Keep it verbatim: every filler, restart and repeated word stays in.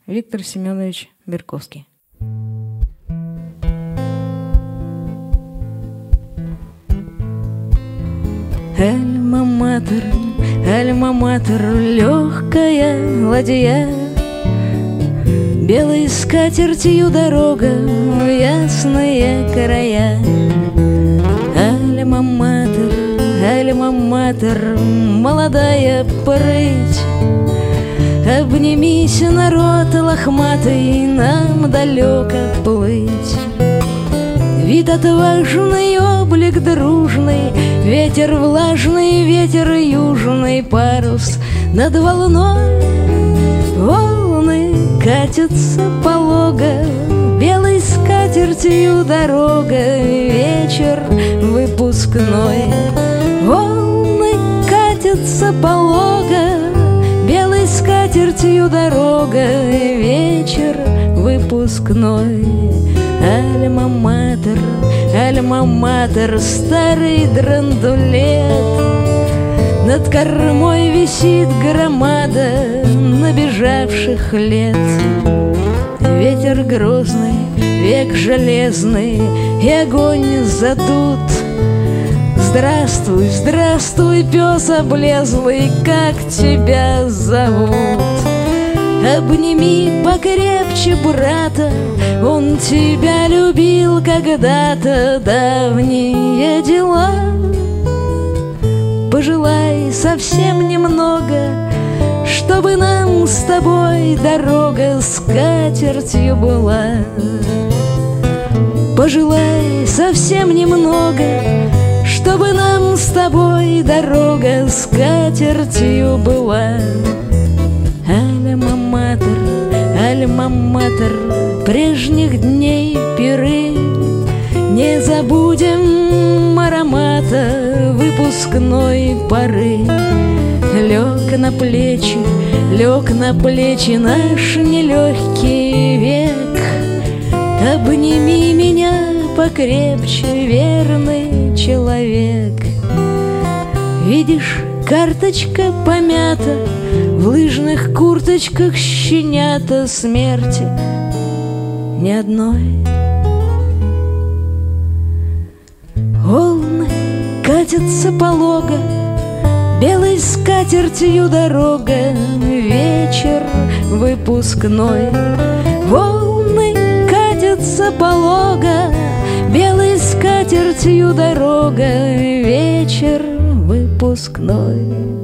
Виктор Семенович Берковский. Альма-матер, альма-матер, легкая ладья, белой скатертью дорога в ясные края. Альма-матер, альма-матер, молодая прыть, обнимись, народ лохматый, нам далеко плыть. Вид отважный, облик дружный, ветер влажный, ветер южный, парус над волной. Волны катятся полого, белой скатертью дорога, вечер выпускной. Волны катятся полого, белой скатертью дорога, вечер выпускной. Альма-матер, альма-матер, старый драндулет, над кормой висит громада набежавших лет. Ветер грозный, век железный, и огонь задут. Здравствуй, здравствуй, пес облезлый, как тебя зовут? Обними покрепче брата, он тебя любил когда-то, давние дела. Пожелай совсем немного, чтобы нам с тобой дорога скатертью была. Пожелай совсем немного, чтобы нам с тобой дорога скатертью была. Альма-матер, альма-матер, прежних дней пиры, не забудем аромата выпускной поры. Лег на плечи, лег на плечи наш нелегкий век. Обними меня покрепче, верный человек. Видишь, карточка помята, в лыжных курточках щенята, смерти ни одной. Волны катятся полого, белой скатертью дорога, вечер выпускной. Волны катятся полого, белой скатертью дорога, вечер выпускной.